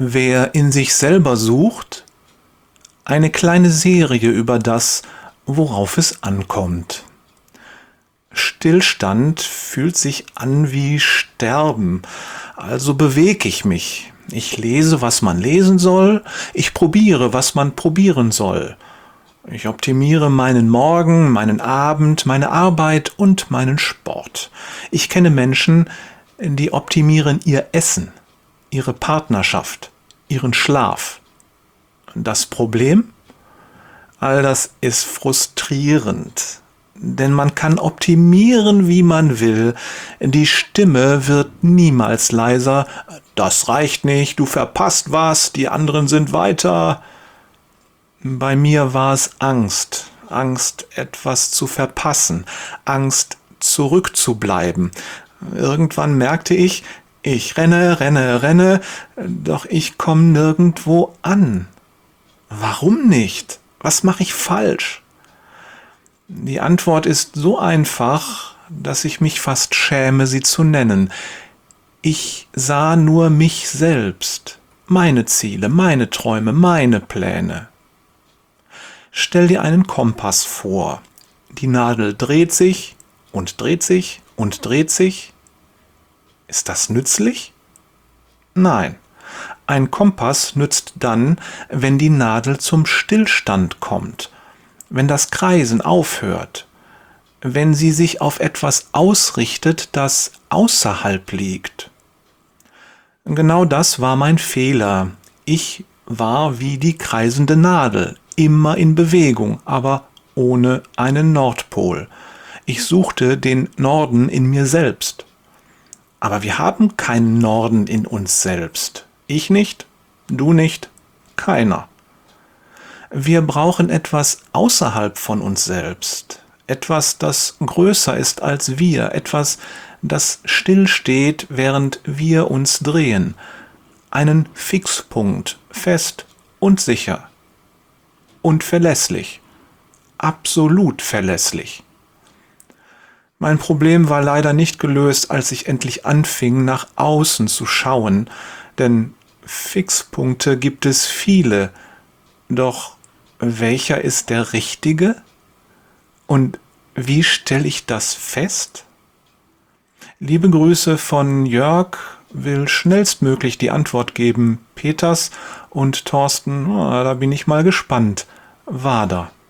Wer in sich selber sucht, eine kleine Serie über das, worauf es ankommt. Stillstand fühlt sich an wie Sterben, also bewege ich mich. Ich lese, was man lesen soll, ich probiere, was man probieren soll. Ich optimiere meinen Morgen, meinen Abend, meine Arbeit und meinen Sport. Ich kenne Menschen, die optimieren ihr Essen, ihre Partnerschaft, ihren Schlaf. Das Problem? All das ist frustrierend, denn man kann optimieren, wie man will. Die Stimme wird niemals leiser. Das reicht nicht, du verpasst was, die anderen sind weiter. Bei mir war es Angst. Angst, etwas zu verpassen. Angst, zurückzubleiben. Irgendwann merkte ich renne, doch ich komme nirgendwo an. Warum nicht? Was mache ich falsch? Die Antwort ist so einfach, dass ich mich fast schäme, sie zu nennen. Ich sah nur mich selbst, meine Ziele, meine Träume, meine Pläne. Stell dir einen Kompass vor. Die Nadel dreht sich und dreht sich und dreht sich. Ist das nützlich? Nein. Ein Kompass nützt dann, wenn die Nadel zum Stillstand kommt, wenn das Kreisen aufhört, wenn sie sich auf etwas ausrichtet, das außerhalb liegt. Genau das war mein Fehler. Ich war wie die kreisende Nadel, immer in Bewegung, aber ohne einen Nordpol. Ich suchte den Norden in mir selbst. Aber wir haben keinen Norden in uns selbst. Ich nicht, du nicht, keiner. Wir brauchen etwas außerhalb von uns selbst. Etwas, das größer ist als wir. Etwas, das stillsteht, während wir uns drehen. Einen Fixpunkt, fest und sicher. Und verlässlich. Absolut verlässlich. Mein Problem war leider nicht gelöst, als ich endlich anfing, nach außen zu schauen, denn Fixpunkte gibt es viele. Doch welcher ist der richtige? Und wie stelle ich das fest? Liebe Grüße von Jörg, will schnellstmöglich die Antwort geben. Peters und Thorsten, da bin ich mal gespannt. Wader.